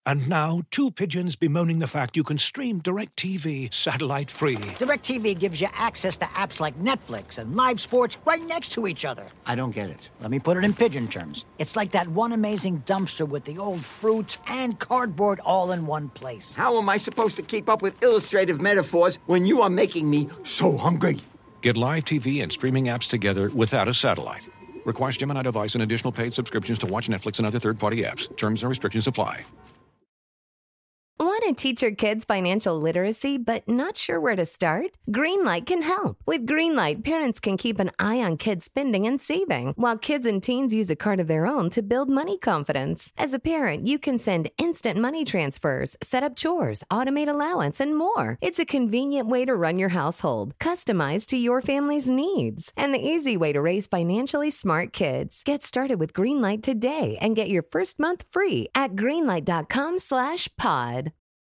And now, two pigeons bemoaning the fact you can stream DirecTV satellite-free. DirecTV gives you access to apps like Netflix and live sports right next to each other. I don't get it. Let me put it in pigeon terms. It's like that one amazing dumpster with the old fruit and cardboard all in one place. How am I supposed to keep up with illustrative metaphors when you are making me so hungry? Get live TV and streaming apps together without a satellite. Requires Gemini device and additional paid subscriptions to watch Netflix and other third-party apps. Terms and restrictions apply. Want to teach your kids financial literacy but not sure where to start? Greenlight can help. With Greenlight, parents can keep an eye on kids' spending and saving, while kids and teens use a card of their own to build money confidence. As a parent, you can send instant money transfers, set up chores, automate allowance, and more. It's a convenient way to run your household, customized to your family's needs, and the easy way to raise financially smart kids. Get started with Greenlight today and get your first month free at greenlight.com/pod.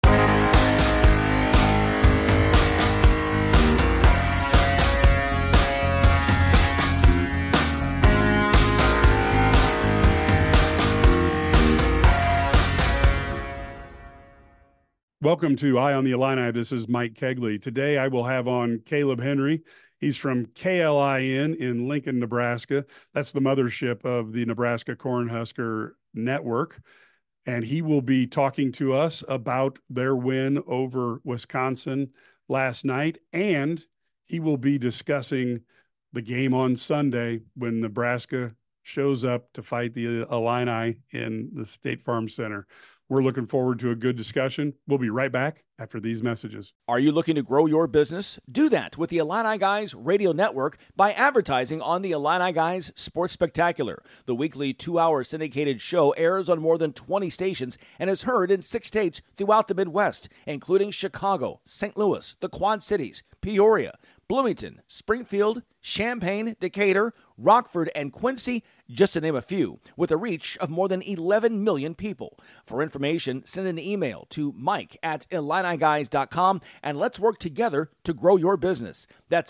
Welcome to Eye on the Illini. This is Mike Kegley. Today I will have on Caleb Henry. He's from KLIN in Lincoln, Nebraska. That's the mothership of the Nebraska Cornhusker Network. And he will be talking to us about their win over Wisconsin last night. And he will be discussing the game on Sunday when Nebraska shows up to fight the Illini in the State Farm Center. We're looking forward to a good discussion. We'll be right back after these messages. Are you looking to grow your business? Do that with the Illini Guys Radio Network by advertising on the Illini Guys Sports Spectacular. The weekly 2-hour syndicated show airs on more than 20 stations and is heard in 6 states throughout the Midwest, including Chicago, St. Louis, the Quad Cities, Peoria, Bloomington, Springfield, Champaign, Decatur, Rockford, and Quincy, just to name a few, with a reach of more than 11 million people. For information, send an email to mike@IlliniGuys.com and let's work together to grow your business. That's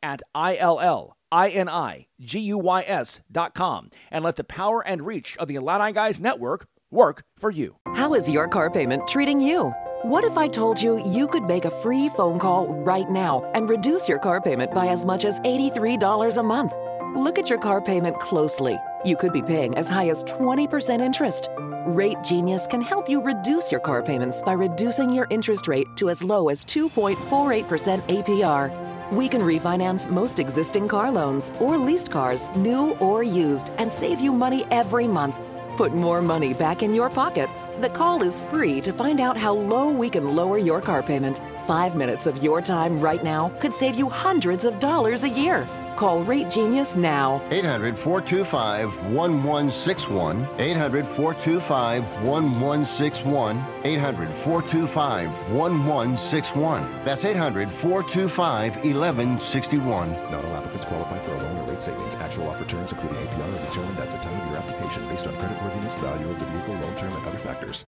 mike@IlliniGuys.com and let the power and reach of the Illini Guys Network work for you. How is your car payment treating you? What if I told you you could make a free phone call right now and reduce your car payment by as much as $83 a month? Look at your car payment closely. You could be paying as high as 20% interest. Rate Genius can help you reduce your car payments by reducing your interest rate to as low as 2.48% APR. We can refinance most existing car loans or leased cars, new or used, and save you money every month. Put more money back in your pocket. The call is free to find out how low we can lower your car payment. 5 minutes of your time right now could save you hundreds of dollars a year. Call Rate Genius now. 800-425-1161. 800-425-1161. 800-425-1161. That's 800-425-1161. Not all applicants qualify for a loan or rate savings. Actual offer terms, including APR, are determined at the time of your application based on creditworthiness, value of the vehicle, loan term, and other factors.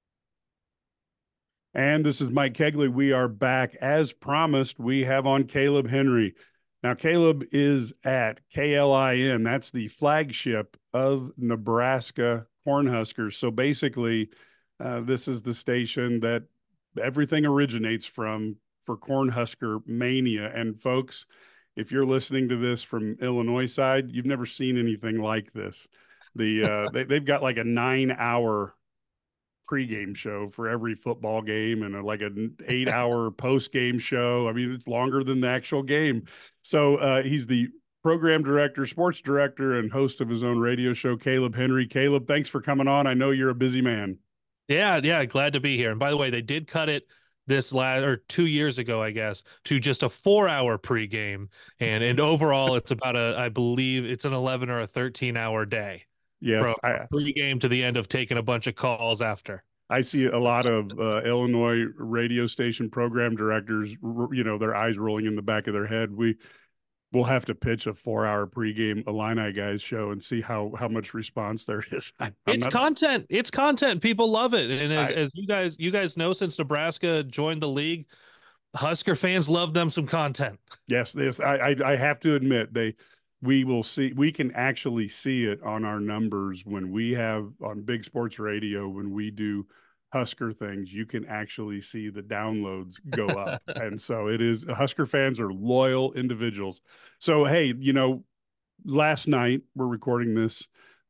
And this is Mike Kegley. We are back. As promised, we have on Caleb Henry. Now, Caleb is at KLIN. That's the flagship of Nebraska Cornhuskers. So basically, this is the station that everything originates from for Cornhusker mania. And folks, if you're listening to this from Illinois side, you've never seen anything like this. They've got like a 9-hour pregame show for every football game and like an 8-hour post-game show. I mean, it's longer than the actual game. So he's the program director, sports director, and host of his own radio show, Caleb Henry. Caleb, thanks for coming on. I know you're a busy man. Yeah, glad to be here. And by the way, they did cut it this 2 years ago, I guess, to just a 4-hour pregame. And overall, it's about I believe it's an 11 or a 13-hour day. Yes, from pregame to the end of taking a bunch of calls after. I see a lot of Illinois radio station program directors, their eyes rolling in the back of their head. We'll have to pitch a 4-hour pregame Illini Guys show and see how much response there is. Content. It's content. People love it. And as you guys know, since Nebraska joined the league, Husker fans love them some content. Yes, I have to admit we can actually see it on our numbers when we have on Big Sports Radio, when we do Husker things, you can actually see the downloads go up. And so it is, Husker fans are loyal individuals. So, hey, last night we're recording this,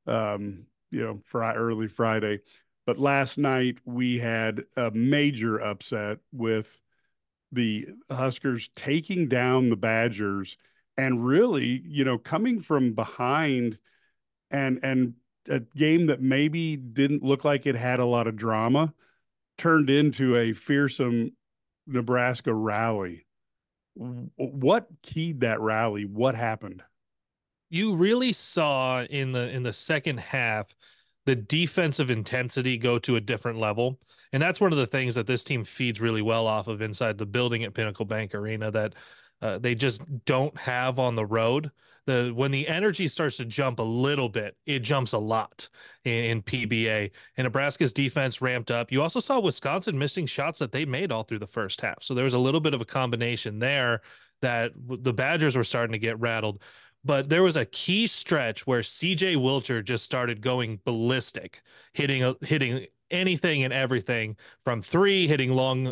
for early Friday, but last night we had a major upset with the Huskers taking down the Badgers and really, coming from behind and a game that maybe didn't look like it had a lot of drama turned into a fearsome Nebraska rally. What keyed that rally? What happened? You really saw in the second half the defensive intensity go to a different level. And that's one of the things that this team feeds really well off of inside the building at Pinnacle Bank Arena that they just don't have on the road. When the energy starts to jump a little bit, it jumps a lot in PBA. And Nebraska's defense ramped up. You also saw Wisconsin missing shots that they made all through the first half. So there was a little bit of a combination there that the Badgers were starting to get rattled. But there was a key stretch where CJ Wilcher just started going ballistic, hitting anything and everything from three, hitting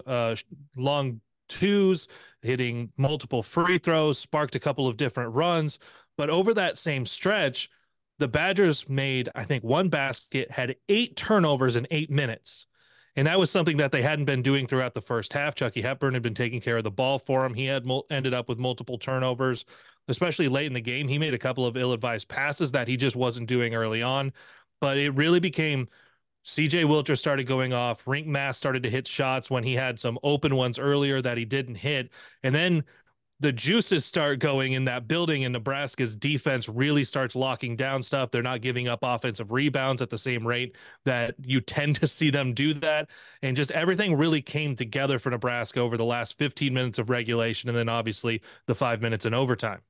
long twos, hitting multiple free throws, sparked a couple of different runs. But over that same stretch, the Badgers made, I think, one basket, had 8 turnovers in 8 minutes. And that was something that they hadn't been doing throughout the first half. Chucky Hepburn had been taking care of the ball for him. He had ended up with multiple turnovers, especially late in the game. He made a couple of ill-advised passes that he just wasn't doing early on. But it really became CJ Wilcher started going off. Rink Mass started to hit shots when he had some open ones earlier that he didn't hit. And then the juices start going in that building, and Nebraska's defense really starts locking down stuff. They're not giving up offensive rebounds at the same rate that you tend to see them do that. And just everything really came together for Nebraska over the last 15 minutes of regulation, and then obviously the 5 minutes in overtime.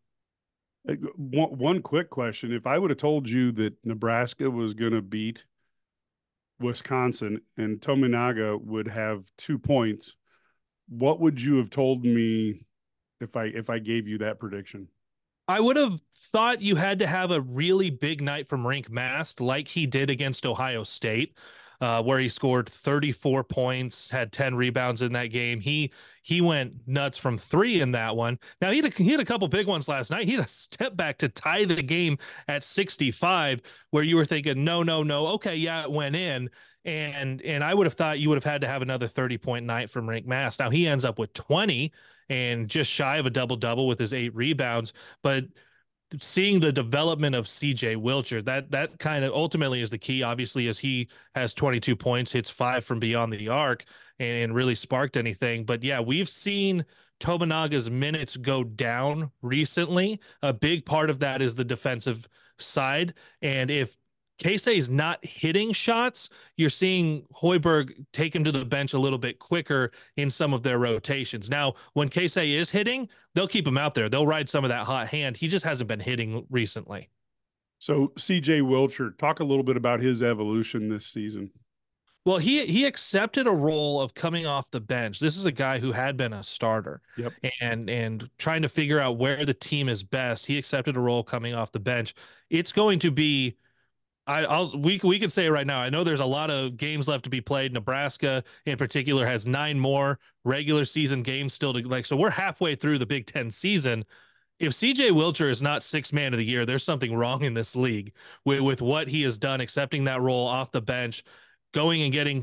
One quick question. If I would have told you that Nebraska was going to beat Wisconsin and Tominaga would have 2 points, what would you have told me if I gave you that prediction? I would have thought you had to have a really big night from Rink Mast like he did against Ohio State, where he scored 34 points, had 10 rebounds in that game. He went nuts from 3 in that one. Now, he had a couple big ones last night. He had a step back to tie the game at 65, where you were thinking, no, okay, yeah, it went in. And I would have thought you would have had to have another 30-point night from Rink Mast. Now, he ends up with 20 and just shy of a double-double with his 8 rebounds. But seeing the development of CJ Wilcher, that kind of ultimately is the key, obviously, as he has 22 points, hits 5 from beyond the arc, and really sparked anything. But yeah, we've seen Tobinaga's minutes go down recently. A big part of that is the defensive side. And if Keisei is not hitting shots, you're seeing Hoiberg take him to the bench a little bit quicker in some of their rotations. Now, when Keisei is hitting, they'll keep him out there. They'll ride some of that hot hand. He just hasn't been hitting recently. So CJ Wilcher, talk a little bit about his evolution this season. Well, he accepted a role of coming off the bench. This is a guy who had been a starter. Yep. And trying to figure out where the team is best. He accepted a role coming off the bench. It's going to be, we can say right now, I know there's a lot of games left to be played. Nebraska in particular has 9 more regular season games still to so we're halfway through the Big Ten season. If CJ Wilcher is not 6th man of the year, there's something wrong in this league with what he has done, accepting that role off the bench, going and getting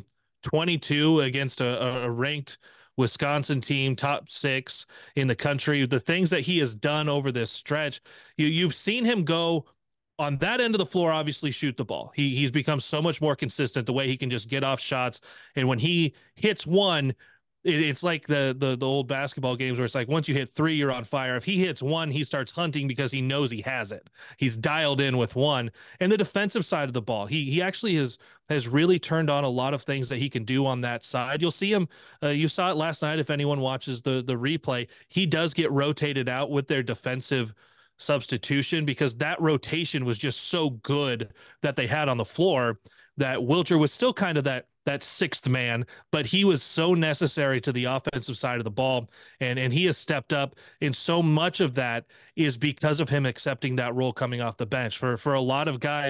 22 against a ranked Wisconsin team, top 6 in the country. The things that he has done over this stretch, you've seen him go on that end of the floor, obviously shoot the ball. He's become so much more consistent, the way he can just get off shots. And when he hits one, it's like the old basketball games where it's like, once you hit 3, you're on fire. If he hits 1, he starts hunting because he knows he has it. He's dialed in with 1. And the defensive side of the ball, he actually has really turned on a lot of things that he can do on that side. You'll see him. You saw it last night. If anyone watches the replay, he does get rotated out with their defensive substitution, because that rotation was just so good that they had on the floor, that Wilcher was still kind of that 6th man, but he was so necessary to the offensive side of the ball, and he has stepped up. And so much of that is because of him accepting that role coming off the bench. For a lot of guys,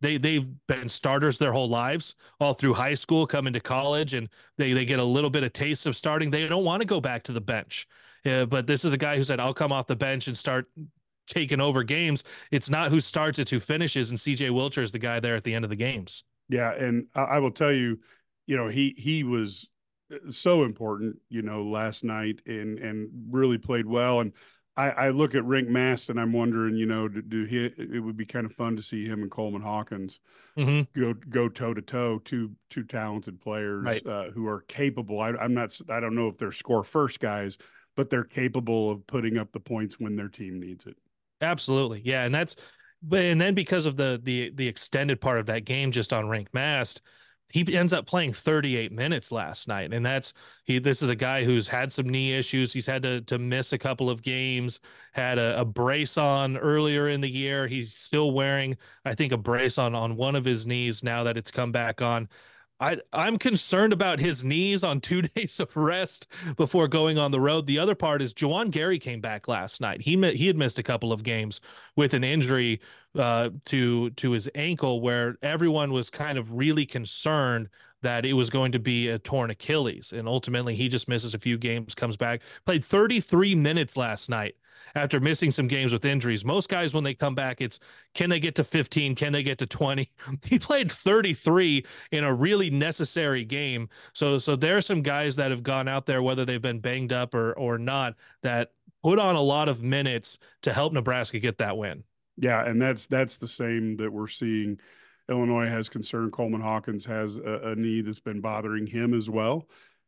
they've been starters their whole lives, all through high school, come into college, and they get a little bit of taste of starting. They don't want to go back to the bench. But this is a guy who said, I'll come off the bench and start taking over games. It's not who starts, it's who finishes, and CJ Wilcher is the guy there at the end of the games. Yeah, and I will tell you, he was so important, last night and really played well. And I look at Rink Mast and I'm wondering, it would be kind of fun to see him and Coleman Hawkins go toe to toe, two talented players, right, who are capable. I don't know if they're score first guys, but they're capable of putting up the points when their team needs it. Absolutely. Yeah. And then because of the extended part of that game, just on Rink Mast, he ends up playing 38 minutes last night. And this is a guy who's had some knee issues. He's had to miss a couple of games, had a brace on earlier in the year. He's still wearing, I think, a brace on one of his knees now that it's come back on. I'm concerned about his knees on 2 days of rest before going on the road. The other part is Juwan Gary came back last night. He had missed a couple of games with an injury to his ankle, where everyone was kind of really concerned that it was going to be a torn Achilles. And ultimately, he just misses a few games, comes back, played 33 minutes last night after missing some games with injuries. Most guys, when they come back, it's, can they get to 15? Can they get to 20? He played 33 in a really necessary game. So there are some guys that have gone out there, whether they've been banged up or not, that put on a lot of minutes to help Nebraska get that win. Yeah, and that's the same that we're seeing. Illinois has concern. Coleman Hawkins has a knee that's been bothering him as well.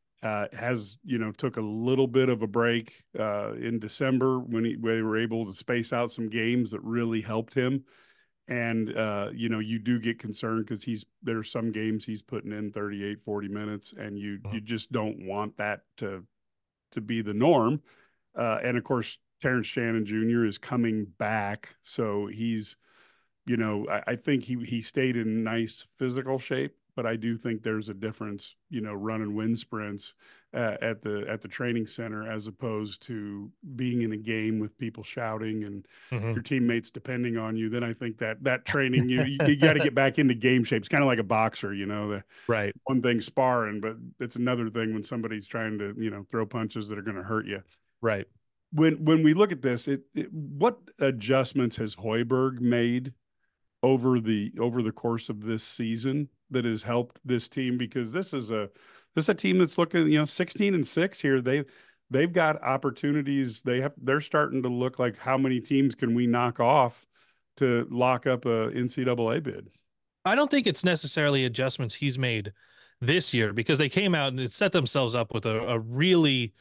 Took a little bit of a break in December when they were able to space out some games that really helped him. And, you do get concerned because there's some games he's putting in 38, 40 minutes, and you just don't want that to be the norm. And of course, Terrence Shannon Jr. is coming back. So he's, I think he stayed in nice physical shape, but I do think there's a difference, running wind sprints at the training center as opposed to being in a game with people shouting and your teammates depending on you. Then I think that training, you got to get back into game shape. It's kind of like a boxer, right. One thing sparring, but it's another thing when somebody's trying to, throw punches that are going to hurt you. Right. When we look at this, what adjustments has Hoiberg made over the course of this season that has helped this team? Because this is a team that's looking, 16-6 here. They've got opportunities. They're starting to look like, how many teams can we knock off to lock up a NCAA bid? I don't think it's necessarily adjustments he's made this year, because they came out and it set themselves up with a really,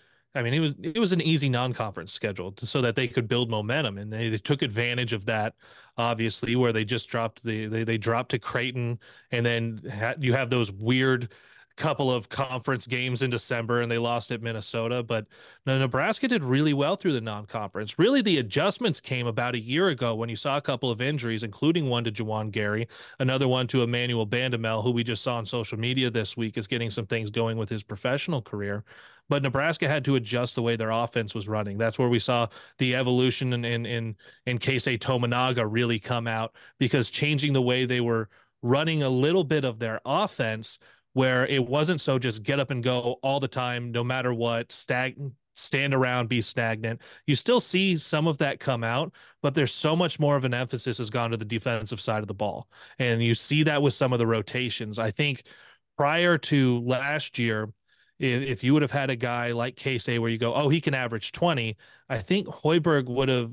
it was an easy non-conference schedule so that they could build momentum, and they took advantage of that, obviously, where they just dropped they dropped to Creighton, and then you have those weird couple of conference games in December, and they lost at Minnesota. But Nebraska did really well through the non-conference. Really, the adjustments came about a year ago when you saw a couple of injuries, including one to Juwan Gary, another one to Emmanuel Bandamel, who we just saw on social media this week is getting some things going with his professional career. But Nebraska had to adjust the way their offense was running. That's where we saw the evolution in Keisei Tominaga really come out, because changing the way they were running a little bit of their offense, where it wasn't so just get up and go all the time, no matter what, stand around, be stagnant. You still see some of that come out, but there's so much more of an emphasis has gone to the defensive side of the ball. And you see that with some of the rotations. I think prior to last year, if you would have had a guy like Keisei where you go, oh, he can average 20, I think Hoiberg would have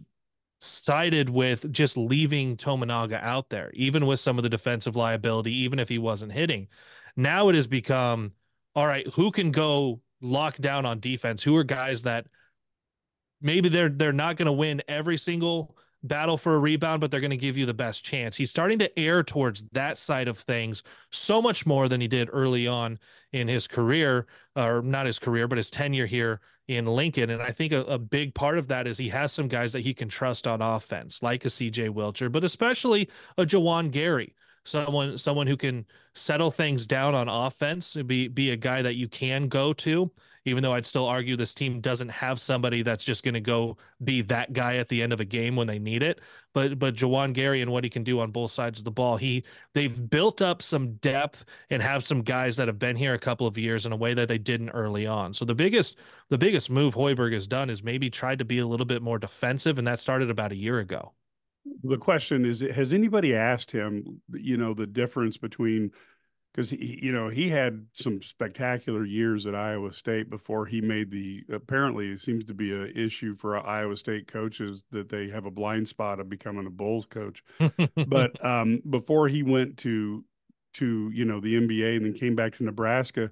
sided with just leaving Tominaga out there, even with some of the defensive liability, even if he wasn't hitting. Now it has become, all right, who can go lock down on defense? Who are guys that maybe they're not going to win every single battle for a rebound, but they're going to give you the best chance. He's starting to err towards that side of things so much more than he did early on in his career, or not his career, but his tenure here in Lincoln. And I think a big part of that is he has some guys that he can trust on offense, like a CJ Wilcher, but especially a Juwan Gary, someone who can settle things down on offense, be a guy that you can go to, even though I'd still argue this team doesn't have somebody that's just going to go be that guy at the end of a game when they need it. But Juwan Gary and what he can do on both sides of the ball, they've built up some depth and have some guys that have been here a couple of years in a way that they didn't early on. So the biggest move Hoiberg has done is maybe tried to be a little bit more defensive, and that started about a year ago. The question is, has anybody asked him, the difference between, because he had some spectacular years at Iowa State before he made apparently it seems to be an issue for Iowa State coaches that they have a blind spot of becoming a Bulls coach. But before he went to the NBA and then came back to Nebraska,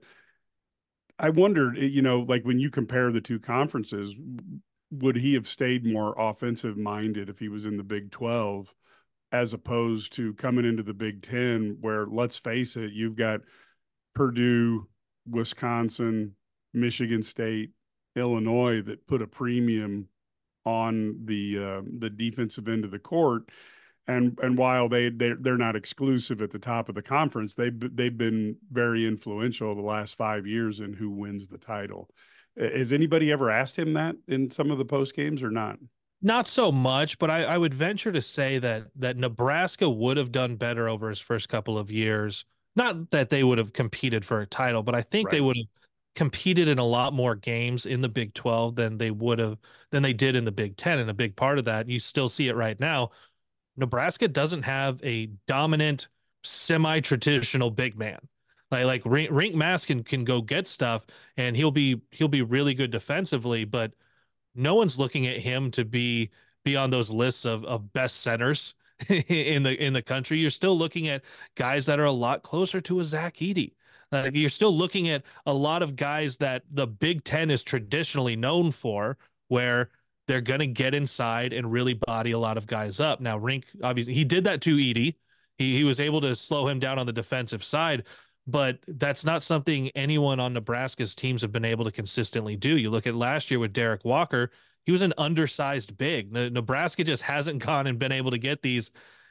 I wondered, like when you compare the two conferences, would he have stayed more offensive minded if he was in the Big 12 as opposed to coming into the Big 10, where, let's face it, you've got Purdue, Wisconsin, Michigan State, Illinois that put a premium on the defensive end of the court. And while they're not exclusive at the top of the conference, they've been very influential the last 5 years in who wins the title. Has anybody ever asked him that in some of the post games or not? Not so much, but I would venture to say that Nebraska would have done better over his first couple of years. Not that they would have competed for a title, but I think they would have competed in a lot more games in the Big 12 than they did in the Big 10. And a big part of that, you still see it right now, Nebraska doesn't have a dominant semi-traditional big man. Like Rink Maskin can go get stuff and he'll be really good defensively, but no one's looking at him to be on those lists of best centers in the country. You're still looking at guys that are a lot closer to a Zach Edey. Like you're still looking at a lot of guys that the Big Ten is traditionally known for, where they're going to get inside and really body a lot of guys up. Now, Rink, obviously, he did that to Edey. He was able to slow him down on the defensive side, but that's not something anyone on Nebraska's teams have been able to consistently do. You look at last year with Derek Walker, he was an undersized big. Nebraska just hasn't gone and been able to get these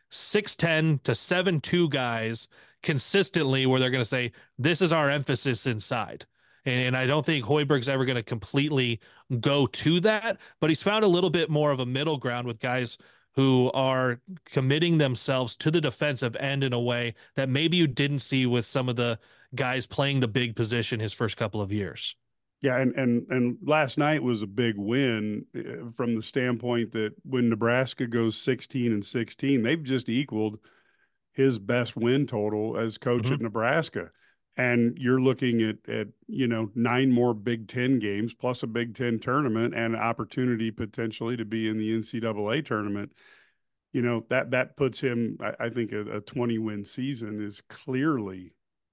6'10" to 7'2" guys consistently where they're going to say, this is our emphasis inside. And I don't think Hoiberg's ever going to completely go to that, but he's found a little bit more of a middle ground with guys who are committing themselves to the defensive end in a way that maybe you didn't see with some of the guys playing the big position his first couple of years. Yeah, and last night was a big win from the standpoint that when Nebraska goes 16-16, they've just equaled his best win total as coach at Nebraska. And you're looking at 9 more Big Ten games plus a Big Ten tournament and an opportunity potentially to be in the NCAA tournament. That puts him, I think, a 20-win season is clearly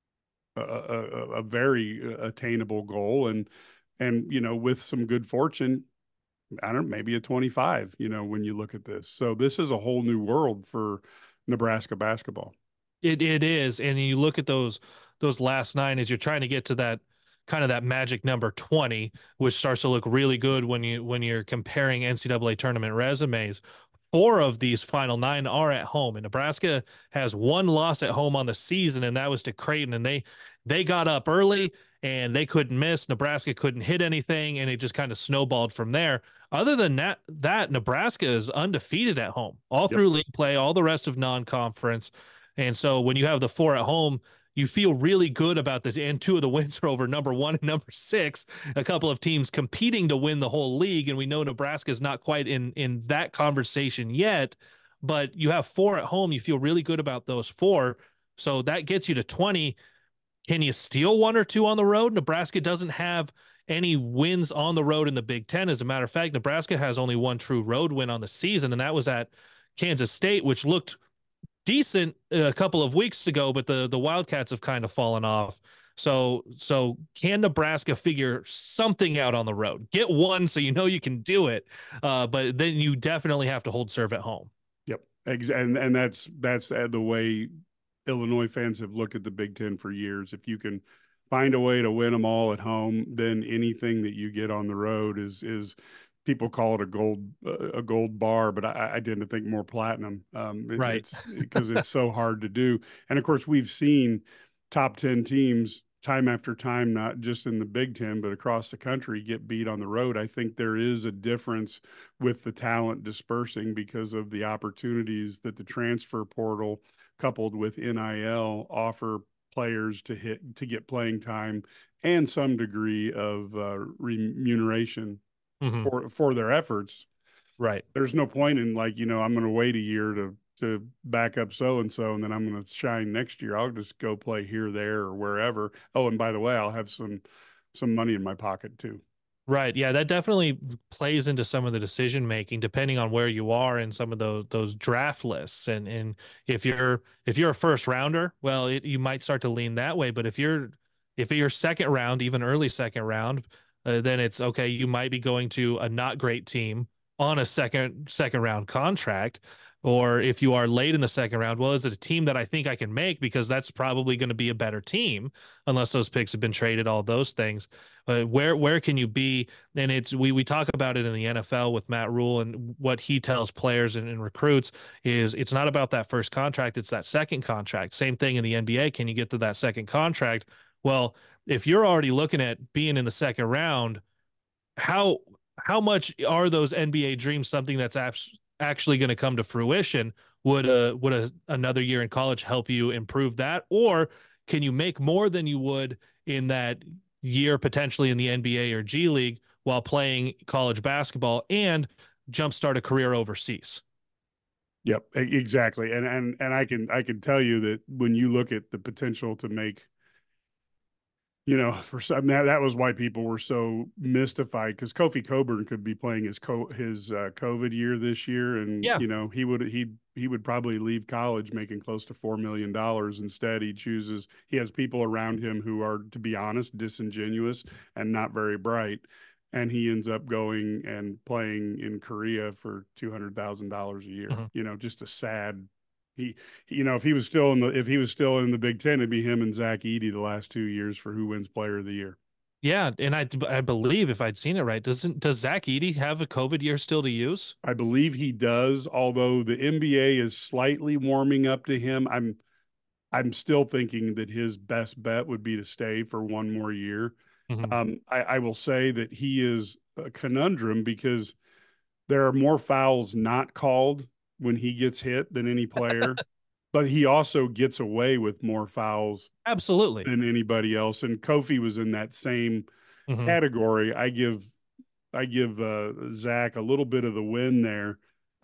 a very attainable goal. And with some good fortune, I don't know, maybe a 25, when you look at this. So this is a whole new world for Nebraska basketball. It is. And you look at those last 9 as you're trying to get to that kind of that magic number 20, which starts to look really good when you're comparing NCAA tournament resumes. 4 of these final 9 are at home, and Nebraska has 1 loss at home on the season, and that was to Creighton. And they got up early and they couldn't miss. Nebraska couldn't hit anything, and it just kind of snowballed from there. Other than that Nebraska is undefeated at home all through league play, all the rest of non-conference. And so when you have the 4 at home, you feel really good about and 2 of the wins are over number 1 and number 6, a couple of teams competing to win the whole league. And we know Nebraska is not quite in that conversation yet, but you have 4 at home. You feel really good about those 4. So that gets you to 20. Can you steal 1 or 2 on the road? Nebraska doesn't have any wins on the road in the Big Ten. As a matter of fact, Nebraska has only 1 true road win on the season, and that was at Kansas State, which looked decent a couple of weeks ago, but the Wildcats have kind of fallen off. So can Nebraska figure something out on the road? Get 1 so you know you can do it, but then you definitely have to hold serve at home. Yep, and that's the way Illinois fans have looked at the Big Ten for years. If you can find a way to win them all at home, then anything that you get on the road is people call it a gold bar, but I tend to think more platinum. Right. It's because it's so hard to do. And of course, we've seen top 10 teams time after time, not just in the Big Ten, but across the country, get beat on the road. I think there is a difference with the talent dispersing because of the opportunities that the transfer portal coupled with NIL offer players to get playing time and some degree of remuneration for their efforts. Right. There's no point in I'm going to wait a year to back up so-and-so, and then I'm going to shine next year. I'll just go play here, there, or wherever. Oh, and by the way, I'll have some money in my pocket too. Right. Yeah, that definitely plays into some of the decision making, depending on where you are in some of those draft lists. And if you're a first rounder, well, you might start to lean that way. But if you're second round, even early second round, then it's okay. You might be going to a not great team on a second round contract. Or if you are late in the second round, well, is it a team that I think I can make, because that's probably going to be a better team unless those picks have been traded, all those things. Where can you be? And we talk about it in the NFL with Matt Rule, and what he tells players and recruits is it's not about that first contract. It's that second contract. Same thing in the NBA. Can you get to that second contract? Well, if you're already looking at being in the second round, how much are those NBA dreams something that's actually going to come to fruition? Would another year in college help you improve that, or can you make more than you would in that year potentially in the NBA or G League while playing college basketball and jumpstart a career overseas? Yep, exactly. And I can tell you that when you look at the potential to make, for some, that was why people were so mystified, because Kofi Cockburn could be playing his COVID year this year, and he would probably leave college making close to $4 million. Instead, he has people around him who are, to be honest, disingenuous and not very bright, and he ends up going and playing in Korea for $200,000 a year. Just a sad. If he was still in the Big Ten, it'd be him and Zach Edey the last 2 years for who wins Player of the Year. Yeah, and I believe, if I'd seen it right, does Zach Edey have a COVID year still to use? I believe he does, although the NBA is slightly warming up to him. I'm still thinking that his best bet would be to stay for one more year. I will say that he is a conundrum because there are more fouls not called when he gets hit than any player, but he also gets away with more fouls absolutely than anybody else. And Kofi was in that same category. I give Zach a little bit of the win there,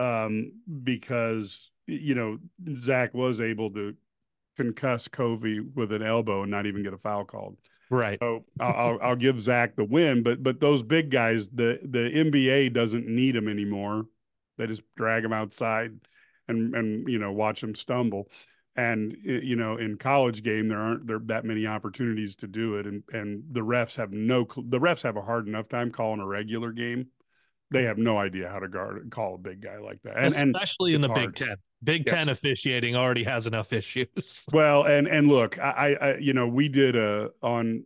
because Zach was able to concuss Kofi with an elbow and not even get a foul called. Right. So I'll give Zach the win, but those big guys, the NBA doesn't need them anymore. They just drag them outside and watch them stumble. And in college game, there aren't that many opportunities to do it, and the refs have a hard enough time calling a regular game. They have no idea how to call a big guy like that, especially in the hard. Big Ten. Big Ten officiating already has enough issues. Well, and look, I we did on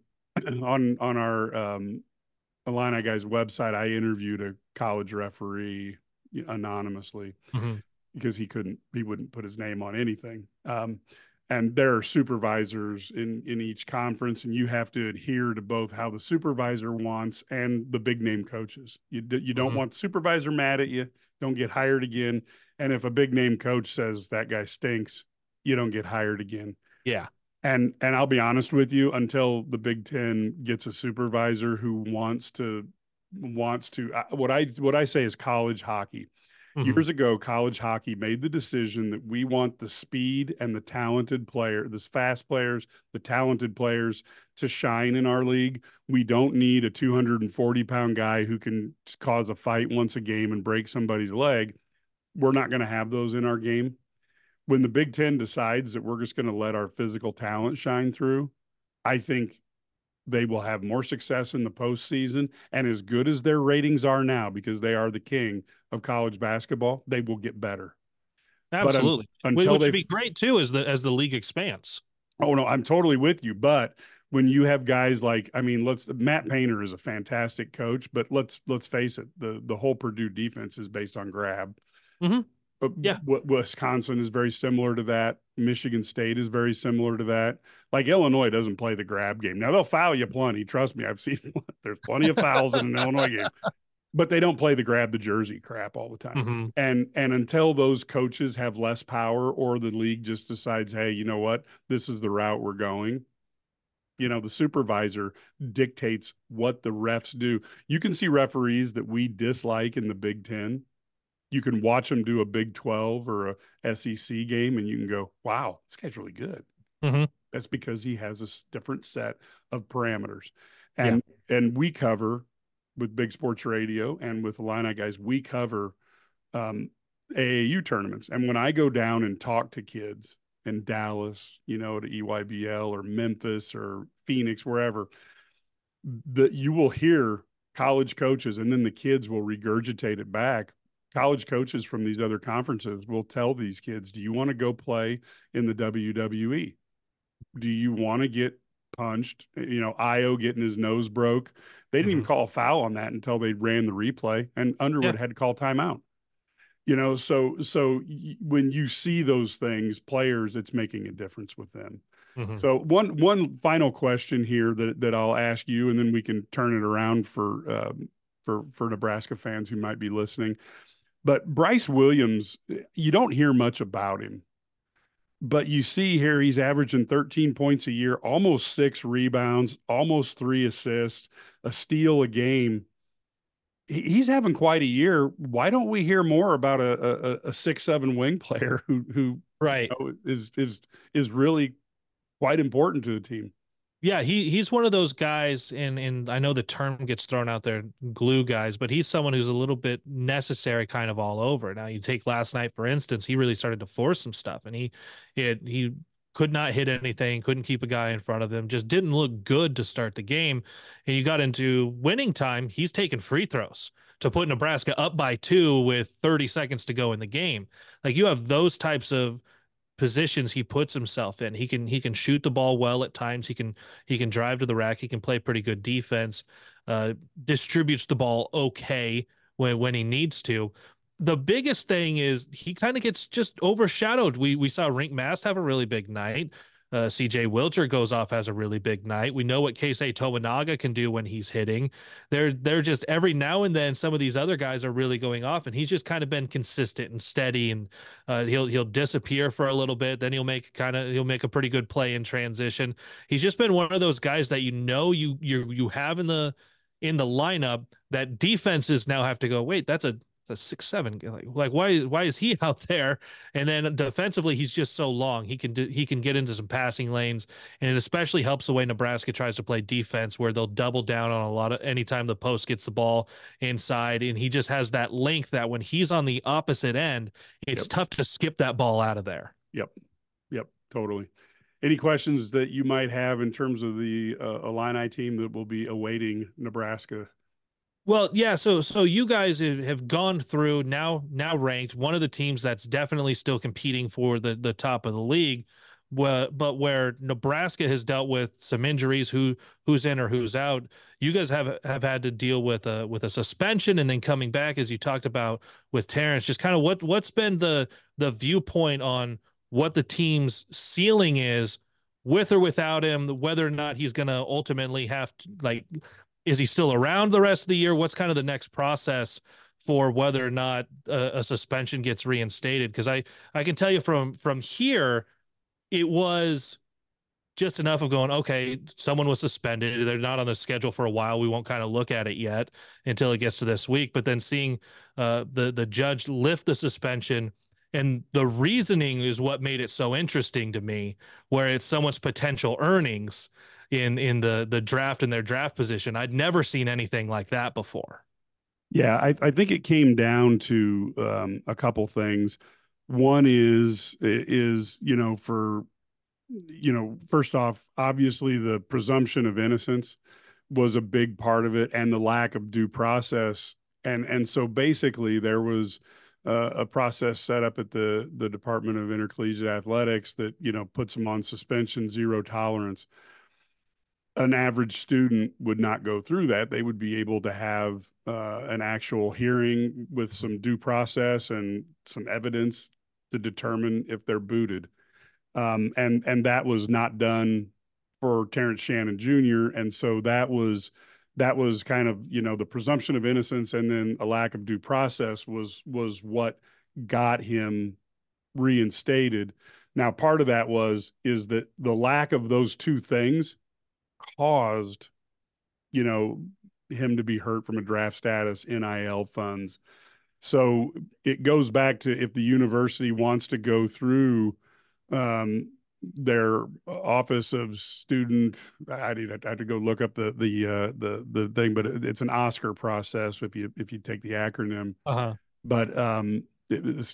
our Illini Guys website, I interviewed a college referee anonymously because he wouldn't put his name on anything. And there are supervisors in each conference, and you have to adhere to both how the supervisor wants and the big name coaches. You don't want the supervisor mad at you. Don't get hired again. And if a big name coach says that guy stinks, you don't get hired again. Yeah. And I'll be honest with you, until the Big Ten gets a supervisor who wants to what I say is college hockey. Years ago, college hockey made the decision that we want the speed and the talented the fast players, the talented players to shine in our league. We don't need a 240-pound guy who can cause a fight once a game and break somebody's leg. We're not going to have those in our game. When the Big Ten decides that we're just going to let our physical talent shine through, I think they will have more success in the postseason. And as good as their ratings are now, because they are the king of college basketball, they will get better. Absolutely. Which would be great too as the league expands. Oh no, I'm totally with you. But when you have guys like, I mean, Matt Painter is a fantastic coach, but let's face it, the whole Purdue defense is based on grab. Mm-hmm. Yeah. Wisconsin is very similar to that. Michigan State is very similar to that. Like Illinois doesn't play the grab game. Now they'll foul you plenty. Trust me, I've seen there's plenty of fouls in an Illinois game, but they don't play the grab the jersey crap all the time. Mm-hmm. And until those coaches have less power or the league just decides, hey, you know what, this is the route we're going. You know, the supervisor dictates what the refs do. You can see referees that we dislike in the Big Ten. You can watch them do a Big 12 or a SEC game, and you can go, wow, this guy's really good. Mm-hmm. That's because he has a different set of parameters. And we cover, with Big Sports Radio and with Illini guys, we cover AAU tournaments. And when I go down and talk to kids in Dallas, you know, to EYBL or Memphis or Phoenix, wherever, that you will hear college coaches, and then the kids will regurgitate it back. College coaches from these other conferences will tell these kids, do you want to go play in the WWE? Do you want to get punched? You know, Io getting his nose broke. They didn't even call a foul on that until they ran the replay, and Underwood had to call timeout. You know, so when you see those things, players, it's making a difference with them. Mm-hmm. So one final question here that I'll ask you, and then we can turn it around for Nebraska fans who might be listening. But Bryce Williams, you don't hear much about him, but you see here he's averaging 13 points a year, almost 6 rebounds, almost 3 assists, a steal a game. He's having quite a year. Why don't we hear more about a 6'7" wing player who right you know, is really quite important to the team? Yeah, he's one of those guys, and I know the term gets thrown out there, glue guys, but he's someone who's a little bit necessary kind of all over. Now, you take last night, for instance, he really started to force some stuff, and he could not hit anything, couldn't keep a guy in front of him, just didn't look good to start the game. And you got into winning time, he's taking free throws to put Nebraska up by 2 with 30 seconds to go in the game. Like, you have those types of positions he puts himself in. He can shoot the ball well at times. He can drive to the rack. He can play pretty good defense, distributes the ball okay when he needs to. The biggest thing is he kind of gets just overshadowed. We saw Rink Mast have a really big night. CJ Wilcher goes off, has a really big night. We know what Keisei Tominaga can do when he's hitting. They're just every now and then some of these other guys are really going off, and he's just kind of been consistent and steady. And he'll disappear for a little bit, then he'll make a pretty good play in transition. He's just been one of those guys that you have in the lineup that defenses now have to go, wait, that's a 6'7", like why is he out there? And then defensively, he's just so long. He can get into some passing lanes, and it especially helps the way Nebraska tries to play defense, where they'll double down on a lot of anytime the post gets the ball inside, and he just has that length that when he's on the opposite end, it's tough to skip that ball out of there. Yep, totally. Any questions that you might have in terms of the Illini team that will be awaiting Nebraska? Well, yeah, so you guys have gone through now ranked one of the teams that's definitely still competing for the top of the league, but where Nebraska has dealt with some injuries, who's in or who's out. You guys have had to deal with a suspension and then coming back, as you talked about with Terrence. Just kind of what's been the viewpoint on what the team's ceiling is with or without him, whether or not he's going to ultimately have to, like, is he still around the rest of the year? What's kind of the next process for whether or not a suspension gets reinstated? Because I can tell you from here, it was just enough of going, okay, someone was suspended. They're not on the schedule for a while. We won't kind of look at it yet until it gets to this week. But then seeing the judge lift the suspension, and the reasoning is what made it so interesting to me, where it's someone's potential earnings in the draft and their draft position. I'd never seen anything like that before. Yeah, I think it came down to a couple things. One is first off, obviously the presumption of innocence was a big part of it, and the lack of due process. And so basically there was a process set up at the Department of Intercollegiate Athletics that, puts them on suspension, zero tolerance. an average student would not go through that. They would be able to have an actual hearing with some due process and some evidence to determine if they're booted. And that was not done for Terrence Shannon Jr. And so that was kind of, the presumption of innocence, and then a lack of due process was what got him reinstated. Now, part of that is that the lack of those two things caused, him to be hurt from a draft status, NIL funds. So it goes back to, if the university wants to go through their Office of Student, I had to go look up the thing, but it's an Oscar process if you take the acronym. But the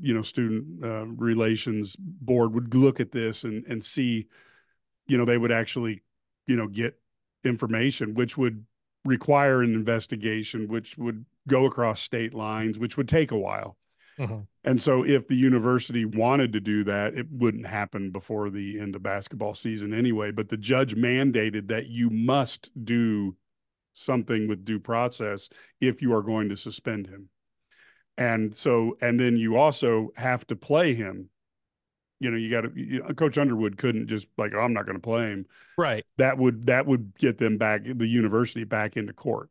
student relations board would look at this and see, they would actually, get information, which would require an investigation, which would go across state lines, which would take a while. And so if the university wanted to do that, it wouldn't happen before the end of basketball season anyway. But the judge mandated that you must do something with due process if you are going to suspend him. And then you also have to play him. You got to, Coach Underwood couldn't just like, oh, I'm not going to play him. Right. That would get them back, the university back into court.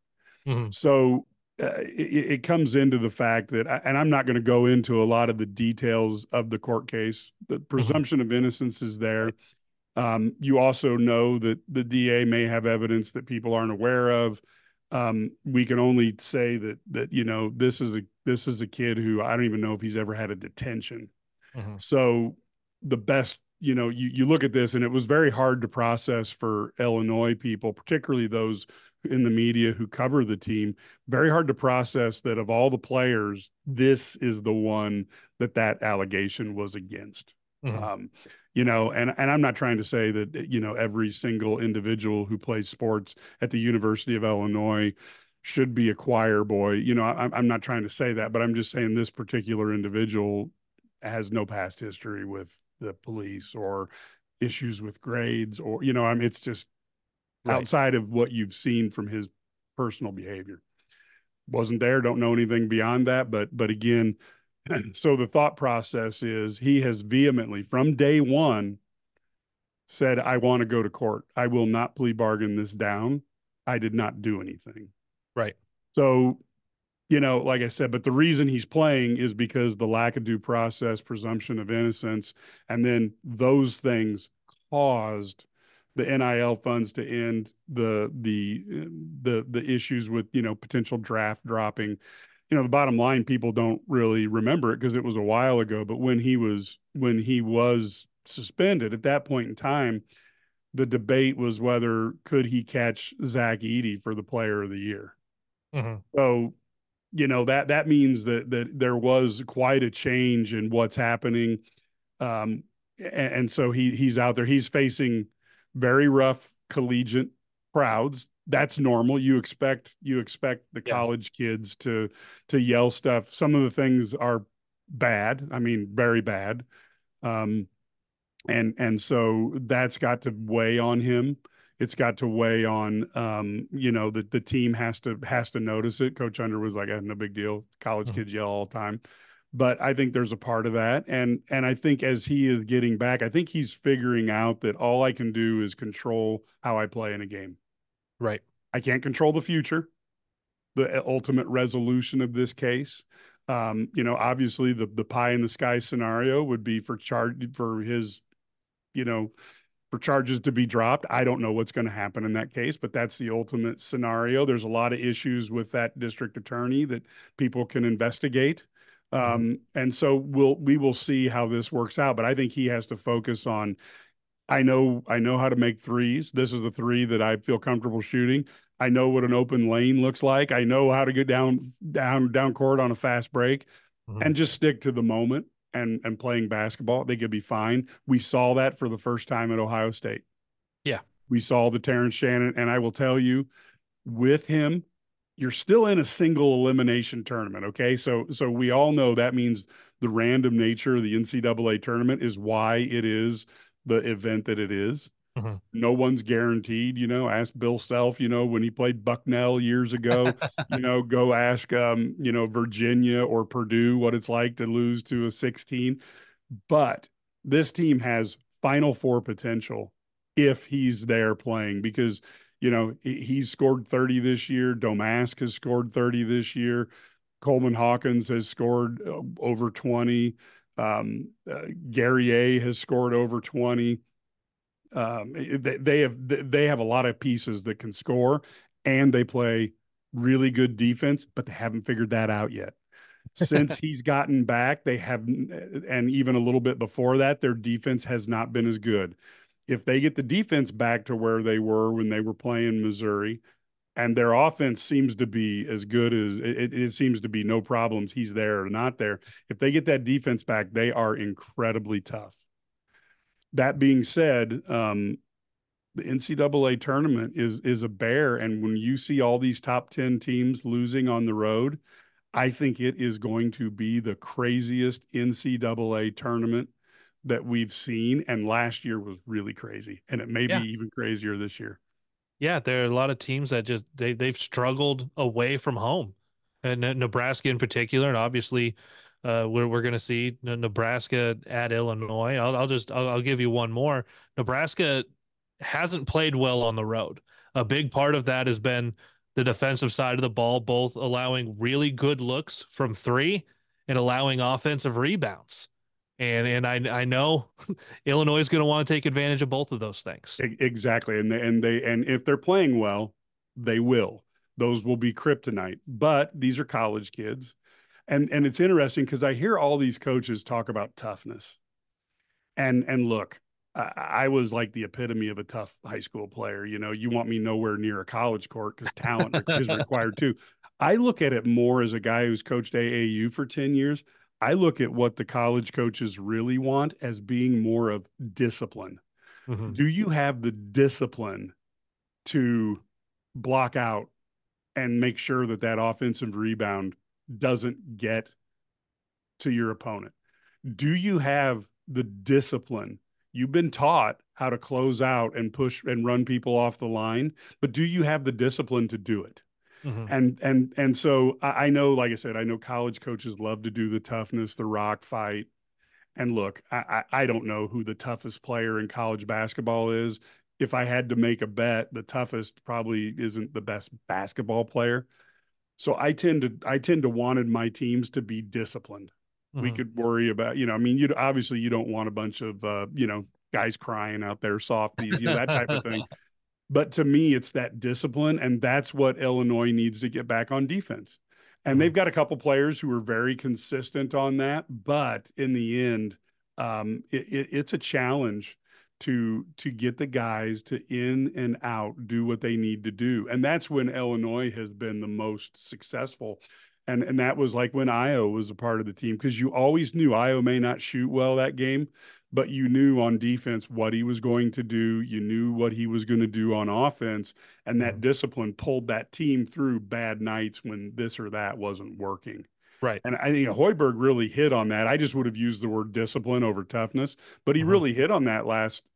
So it comes into the fact that, and I'm not going to go into a lot of the details of the court case, the presumption of innocence is there. You also know that the DA may have evidence that people aren't aware of. We can only say that this is a kid who, I don't even know if he's ever had a detention. So the best, you look at this, and it was very hard to process for Illinois people, particularly those in the media who cover the team, very hard to process that of all the players, this is the one that allegation was against. And I'm not trying to say that, every single individual who plays sports at the University of Illinois should be a choir boy. I'm not trying to say that, but I'm just saying this particular individual has no past history with the police or issues with grades, or, it's just outside of what you've seen from his personal behavior. Wasn't there, don't know anything beyond that. But again, so the thought process is he has vehemently from day one said, I want to go to court. I will not plea bargain this down. I did not do anything. Right. So, like I said, but the reason he's playing is because the lack of due process, presumption of innocence, and then those things caused the NIL funds to end, the issues with, potential draft dropping. The bottom line, people don't really remember it because it was a while ago, but when he was suspended at that point in time, the debate was whether could he catch Zach Edey for the player of the year. So, that means that there was quite a change in what's happening. And so he's out there, he's facing very rough collegiate crowds. That's normal. You expect the college kids to yell stuff. Some of the things are bad. I mean, very bad. And so that's got to weigh on him. It's got to weigh on, that the team has to notice it. Coach Underwood was like, no big deal. College kids yell all the time. But I think there's a part of that. And I think as he is getting back, I think he's figuring out that all I can do is control how I play in a game. Right. I can't control the future, the ultimate resolution of this case. Obviously the pie in the sky scenario would be for charges to be dropped. I don't know what's going to happen in that case, but that's the ultimate scenario. There's a lot of issues with that district attorney that people can investigate. And so we will see how this works out, but I think he has to focus on, I know how to make threes. This is the three that I feel comfortable shooting. I know what an open lane looks like. I know how to get down court on a fast break, and just stick to the moment and playing basketball. They could be fine. We saw that for the first time at Ohio State. Yeah. We saw the Terrence Shannon, and I will tell you, with him, you're still in a single elimination tournament. Okay. So we all know that means the random nature of the NCAA tournament is why it is the event that it is. Mhm. No one's guaranteed, ask Bill Self, when he played Bucknell years ago, go ask, Virginia or Purdue what it's like to lose to a 16. But this team has Final Four potential if he's there playing because, he's scored 30 this year. Domask has scored 30 this year. Coleman Hawkins has scored over 20. Guerrier has scored over 20. They have a lot of pieces that can score, and they play really good defense, but they haven't figured that out yet. Since he's gotten back, they have, and even a little bit before that, their defense has not been as good. If they get the defense back to where they were when they were playing Missouri, and their offense seems to be as good as it seems to be no problems, he's there or not there. If they get that defense back, they are incredibly tough. That being said, the NCAA tournament is a bear. And when you see all these top 10 teams losing on the road, I think it is going to be the craziest NCAA tournament that we've seen. And last year was really crazy. And it may be even crazier this year. Yeah, there are a lot of teams that just they've struggled away from home, and Nebraska in particular, and obviously we're going to see Nebraska at Illinois. I'll give you one more. Nebraska hasn't played well on the road. A big part of that has been the defensive side of the ball, both allowing really good looks from three and allowing offensive rebounds. And I know Illinois is going to want to take advantage of both of those things. Exactly. And if they're playing well, they will. Those will be kryptonite. But these are college kids. And it's interesting because I hear all these coaches talk about toughness. And look, I was like the epitome of a tough high school player. You want me nowhere near a college court because talent is required too. I look at it more as a guy who's coached AAU for 10 years. I look at what the college coaches really want as being more of discipline. Mm-hmm. Do you have the discipline to block out and make sure that offensive rebound doesn't get to your opponent? Do you have the discipline? You've been taught how to close out and push and run people off the line, but do you have the discipline to do it? Mm-hmm. And so I know, like I said, I know college coaches love to do the toughness, the rock fight. And look, I don't know who the toughest player in college basketball is. If I had to make a bet, the toughest probably isn't the best basketball player. So I tend to wanted my teams to be disciplined. Mm-hmm. We could worry about, obviously you don't want a bunch of, guys crying out there, softies, that type of thing. But to me, it's that discipline, and that's what Illinois needs to get back on defense. And they've got a couple players who are very consistent on that. But in the end, it's a challenge to get the guys to in and out do what they need to do. And that's when Illinois has been the most successful. And that was like when Io was a part of the team, because you always knew Io may not shoot well that game, but you knew on defense what he was going to do. You knew what he was going to do on offense. And that discipline pulled that team through bad nights when this or that wasn't working. Right. And I think Hoiberg really hit on that. I just would have used the word discipline over toughness, but he really hit on that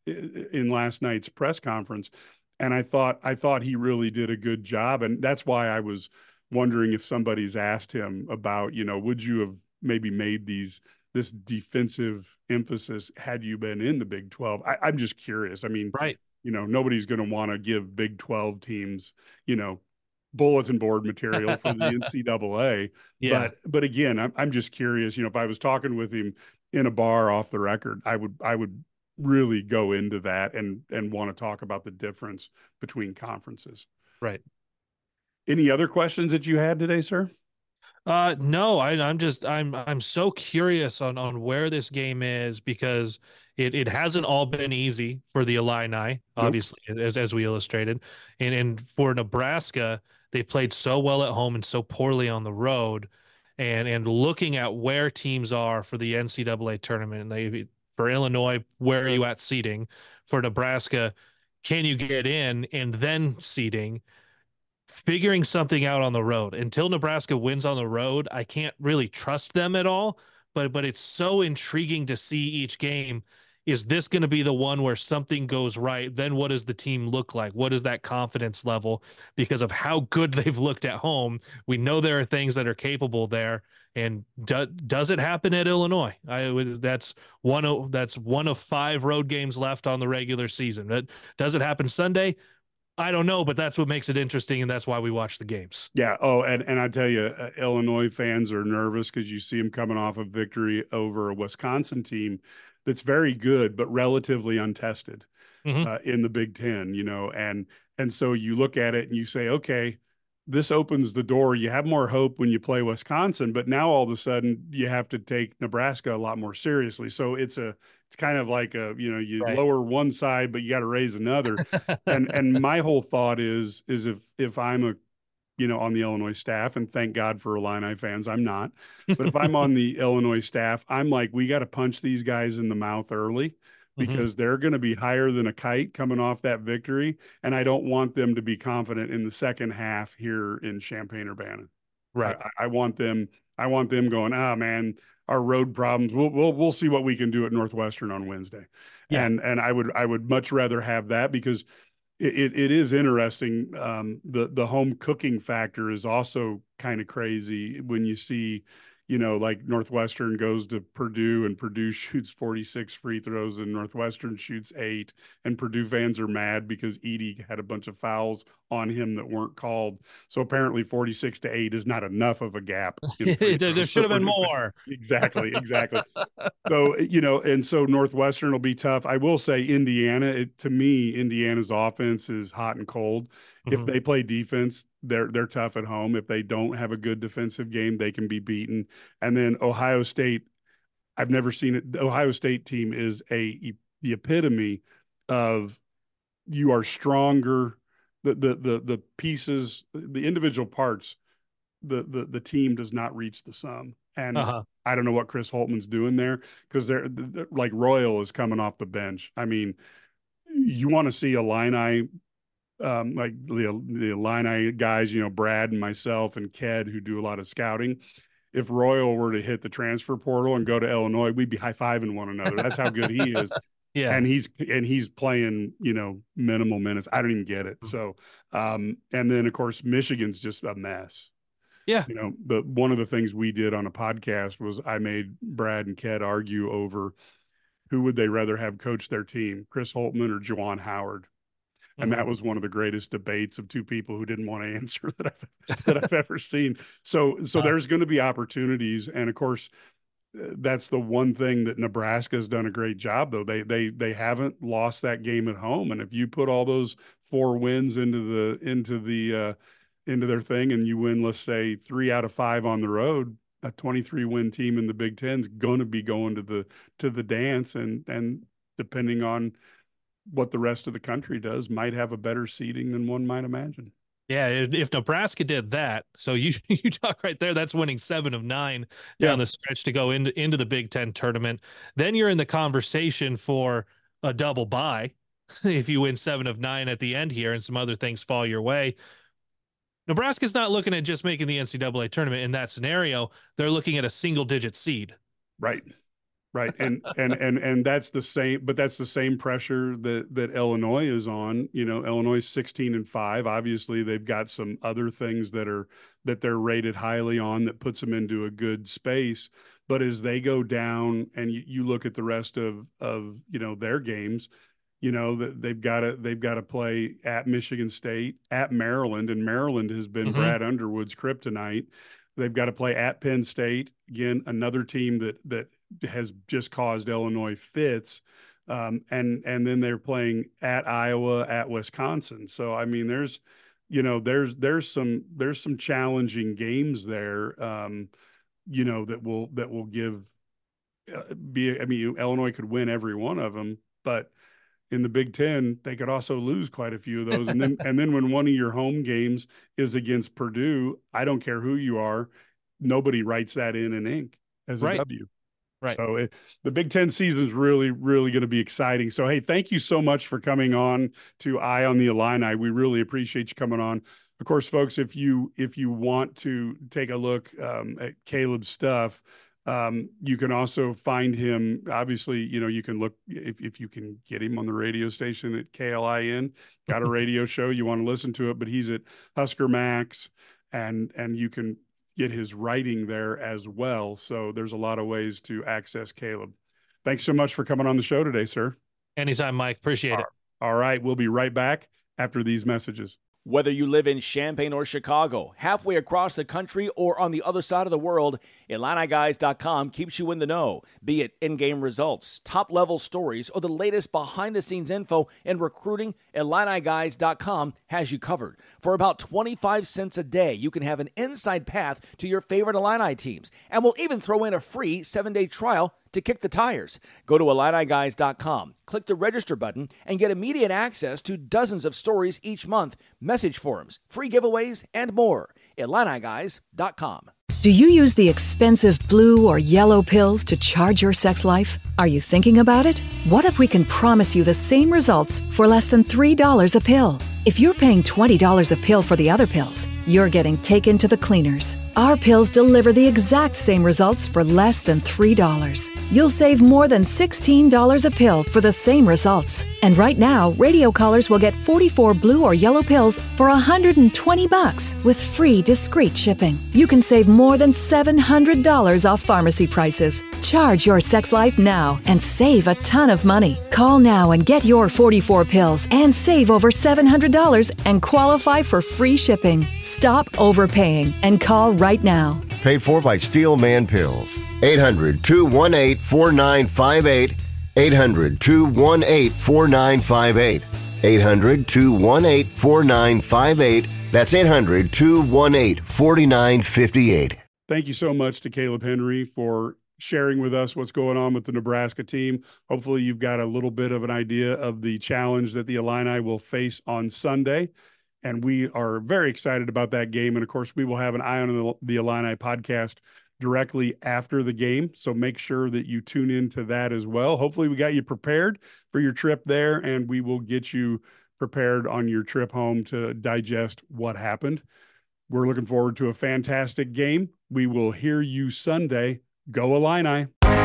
in last night's press conference. And I thought he really did a good job. And that's why I was wondering if somebody's asked him about, would you have maybe made this defensive emphasis had you been in the Big 12? I'm just curious. I mean, right. Nobody's going to want to give Big 12 teams, bulletin board material for the NCAA. Yeah. But again, I'm just curious, if I was talking with him in a bar off the record, I would really go into that and want to talk about the difference between conferences. Right. Any other questions that you had today, sir? No, I'm so curious on where this game is, because it hasn't all been easy for the Illini, obviously, as we illustrated. And for Nebraska, they played so well at home and so poorly on the road. And looking at where teams are for the NCAA tournament, for Illinois, where are you at seeding? For Nebraska, can you get in? And then seeding. Figuring something out on the road. Until Nebraska wins on the road, I can't really trust them at all, but it's so intriguing to see each game. is this going to be the one where something goes right? Then what does the team look like? What is that confidence level? Because of how good they've looked at home, we know there are things that are capable there. And does it happen at Illinois? That's one of 5 road games left on the regular season. Does it happen Sunday? I don't know, but that's what makes it interesting, and that's why we watch the games. Yeah. Oh, and I tell you, Illinois fans are nervous because you see them coming off a victory over a Wisconsin team that's very good but relatively untested in the Big Ten. And so you look at it and you say, okay, this opens the door. You have more hope when you play Wisconsin, but now all of a sudden you have to take Nebraska a lot more seriously. So it's kind of like you right. lower one side, but you got to raise another. and my whole thought is if I'm on the Illinois staff, and thank God for Illini fans, I'm not, but if I'm on the Illinois staff, I'm like, we got to punch these guys in the mouth early, because they're going to be higher than a kite coming off that victory. And I don't want them to be confident in the second half here in Champaign-Urbana. Right. I want them going, man, our road problems, we'll see what we can do at Northwestern on Wednesday. Yeah. And I would much rather have that, because it is interesting. The home cooking factor is also kind of crazy when you see, like Northwestern goes to Purdue and Purdue shoots 46 free throws and Northwestern shoots 8, and Purdue fans are mad because Edey had a bunch of fouls on him that weren't called. So apparently 46-8 is not enough of a gap. There should have been more. Exactly. So, and so Northwestern will be tough. I will say Indiana, to me, Indiana's offense is hot and cold. If they play defense, they're tough at home. If they don't have a good defensive game, they can be beaten. And then Ohio State, I've never seen it. The Ohio State team is the epitome of, you are stronger. The pieces, the individual parts, the team does not reach the sum. And I don't know what Chris Holtman's doing there, because they're like, Royal is coming off the bench. I mean, you want to see Illini, like the Illini guys, Brad and myself and Ked, who do a lot of scouting. If Royal were to hit the transfer portal and go to Illinois, we'd be high-fiving one another. That's how good he is. Yeah. And he's playing, minimal minutes. I don't even get it. So, and then of course, Michigan's just a mess. Yeah. One of the things we did on a podcast was I made Brad and Ked argue over who would they rather have coach their team, Chris Holtman or Juwan Howard. And that was one of the greatest debates of two people who didn't want to answer that I've ever seen. So there's going to be opportunities. And of course, that's the one thing that Nebraska has done a great job, though. They haven't lost that game at home. And if you put all those 4 wins into their thing, and you win, let's say 3 out of 5 on the road, a 23-win team in the Big Ten is going to be going to the dance. And depending on what the rest of the country does, might have a better seeding than one might imagine. Yeah, if Nebraska did that, so you talk right there, that's winning 7 of 9 down the stretch to go into the Big Ten tournament. Then you're in the conversation for a double bye if you win 7 of 9 at the end here and some other things fall your way. Nebraska's not looking at just making the NCAA tournament in that scenario. They're looking at a single-digit seed. Right. And that's the same, but that's the same pressure that Illinois is on. Illinois 16-5. Obviously, they've got some other things that they're rated highly on that puts them into a good space. But as they go down, and you look at the rest of their games, that they've got to play at Michigan State, at Maryland, and Maryland has been Brad Underwood's kryptonite. They've got to play at Penn State, again, another team that has just caused Illinois fits, and then they're playing at Iowa, at Wisconsin. So I mean, there's some challenging games there, that will give. Illinois could win every one of them, but in the Big Ten, they could also lose quite a few of those. And then when one of your home games is against Purdue, I don't care who you are, nobody writes that in ink as a W. Right. So the Big Ten season is really, really going to be exciting. So, hey, thank you so much for coming on to Eye on the Illini. We really appreciate you coming on. Of course, folks, if you want to take a look at Caleb's stuff, You can also find him, obviously, you can look, if you can get him on the radio station at KLIN, got a radio show, you want to listen to it, but he's at Husker Max, and you can get his writing there as well. So there's a lot of ways to access Caleb. Thanks so much for coming on the show today, sir. Anytime, Mike. Appreciate it. All right. We'll be right back after these messages. Whether you live in Champaign or Chicago, halfway across the country, or on the other side of the world, IlliniGuys.com keeps you in the know. Be it in-game results, top-level stories, or the latest behind-the-scenes info in recruiting, IlliniGuys.com has you covered. For about 25 cents a day, you can have an inside path to your favorite Illini teams, and we'll even throw in a free 7-day trial to kick the tires. Go to IlliniGuys.com, click the register button, and get immediate access to dozens of stories each month, message forums, free giveaways, and more. IlliniGuys.com. Do you use the expensive blue or yellow pills to charge your sex life? Are you thinking about it? What if we can promise you the same results for less than $3 a pill? If you're paying $20 a pill for the other pills, you're getting taken to the cleaners. Our pills deliver the exact same results for less than $3. You'll save more than $16 a pill for the same results. And right now, radio callers will get 44 blue or yellow pills for $120 with free discreet shipping. You can save more than $700 off pharmacy prices. Charge your sex life now and save a ton of money. Call now and get your 44 pills and save over $700 and qualify for free shipping. Stop overpaying and call right now. Paid for by Steelman Pills. 800-218-4958. 800-218-4958. 800-218-4958. That's 800-218-4958. Thank you so much to Caleb Henry for sharing with us what's going on with the Nebraska team. Hopefully you've got a little bit of an idea of the challenge that the Illini will face on Sunday. And we are very excited about that game. And of course, we will have an Eye on the Illini podcast directly after the game. So make sure that you tune into that as well. Hopefully we got you prepared for your trip there, and we will get you prepared on your trip home to digest what happened. We're looking forward to a fantastic game. We will hear you Sunday. Go Illini.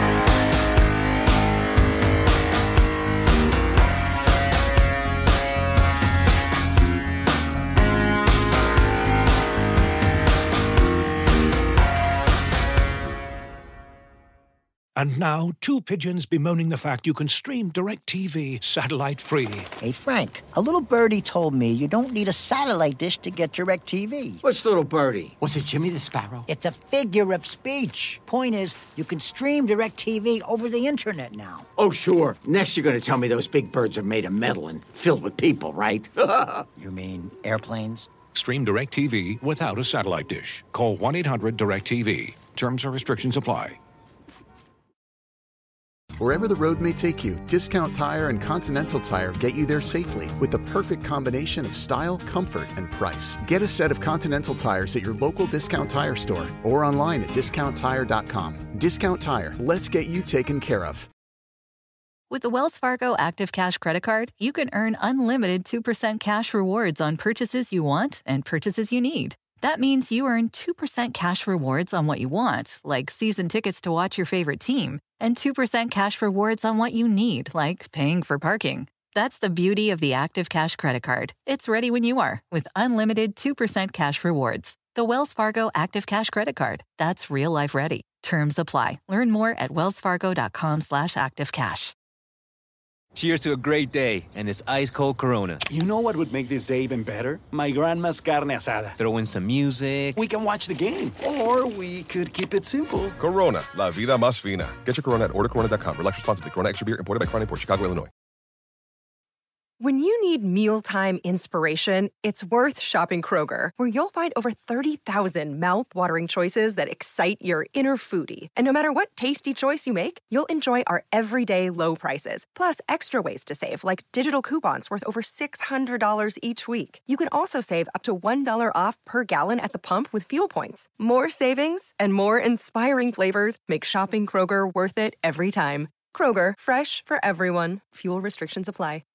And now, two pigeons bemoaning the fact you can stream DirecTV satellite-free. Hey, Frank, a little birdie told me you don't need a satellite dish to get DirecTV. What's little birdie? Was it Jimmy the Sparrow? It's a figure of speech. Point is, you can stream DirecTV over the internet now. Oh, sure. Next you're going to tell me those big birds are made of metal and filled with people, right? You mean airplanes? Stream DirecTV without a satellite dish. Call 1-800-DirecTV. Terms or restrictions apply. Wherever the road may take you, Discount Tire and Continental Tire get you there safely with the perfect combination of style, comfort, and price. Get a set of Continental tires at your local Discount Tire store or online at discounttire.com. Discount Tire, let's get you taken care of. With the Wells Fargo Active Cash Credit Card, you can earn unlimited 2% cash rewards on purchases you want and purchases you need. That means you earn 2% cash rewards on what you want, like season tickets to watch your favorite team, and 2% cash rewards on what you need, like paying for parking. That's the beauty of the Active Cash Credit Card. It's ready when you are, with unlimited 2% cash rewards. The Wells Fargo Active Cash Credit Card. That's real life ready. Terms apply. Learn more at wellsfargo.com/activecash. Cheers to a great day and this ice-cold Corona. You know what would make this day even better? My grandma's carne asada. Throw in some music. We can watch the game. Or we could keep it simple. Corona, la vida más fina. Get your Corona at ordercorona.com. Relax responsibly. Corona Extra Beer, imported by Crown Imports, Chicago, Illinois. When you need mealtime inspiration, it's worth shopping Kroger, where you'll find over 30,000 mouth-watering choices that excite your inner foodie. And no matter what tasty choice you make, you'll enjoy our everyday low prices, plus extra ways to save, like digital coupons worth over $600 each week. You can also save up to $1 off per gallon at the pump with fuel points. More savings and more inspiring flavors make shopping Kroger worth it every time. Kroger, fresh for everyone. Fuel restrictions apply.